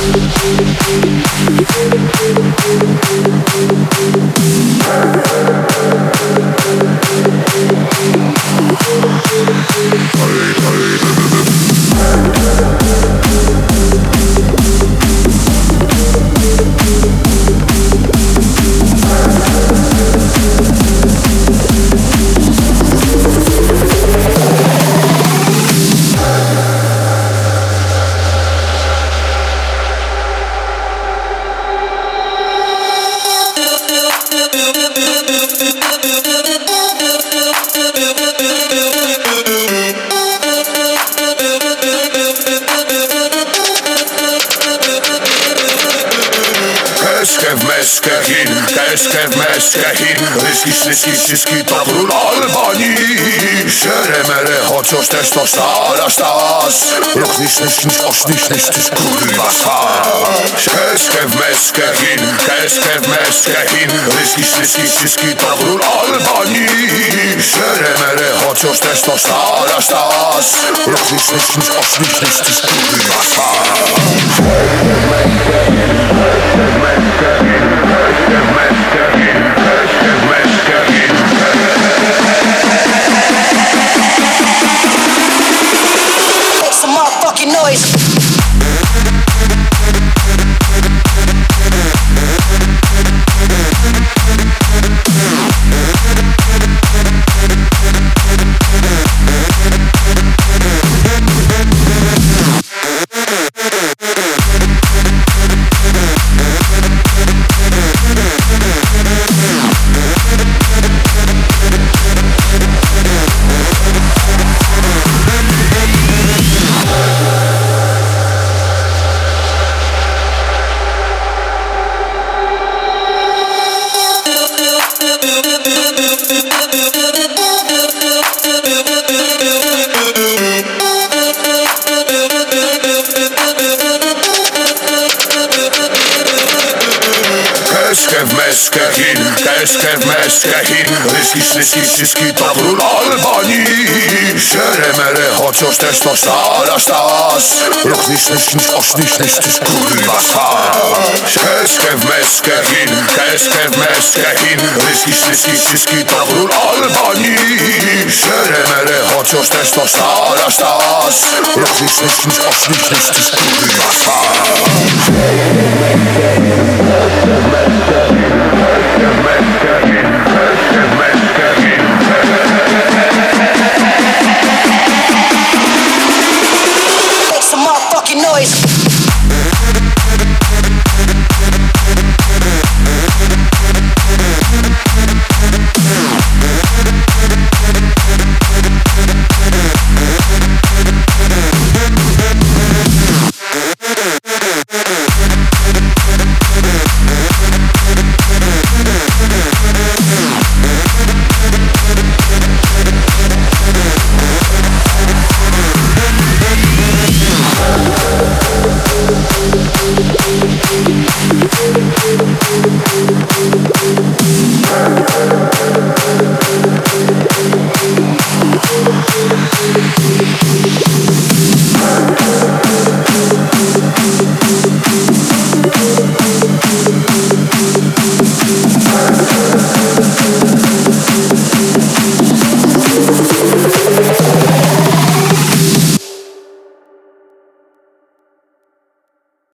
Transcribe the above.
Ρίσκει το βρουν Αλβανί. Σέρε μερε χότσος τες το στάραστας. Ροχνίς νίσκνις οσνίσκνις της κουρβασάς. Κέσκευ μεσκεχίν, κέσκευ μεσκεχίν. Ρίσκει το βρουν Αλβανί. Σέρε μερε χότσος τες το στάραστας. Ροχνίς νίσκνις οσνίσκνις της κουρβασάς. Make some motherfucking noise. Κέσκευ μεσκεχίν. Ρίσκει το βρουν Αλβανί. Σέρε μερε χότσος τες το στάραστας. Ροχνίς νίσκνις οσνίσκνις της κουρβασάς. Κέσκευ μεσκεχίν. Ρίσκει το βρουν Αλβανί. Σέρε μερε χότσος τες το στάραστας. Ροχνίς νίσκνις οσνίσκνις της κουρβασάς. Make some motherfucking noise.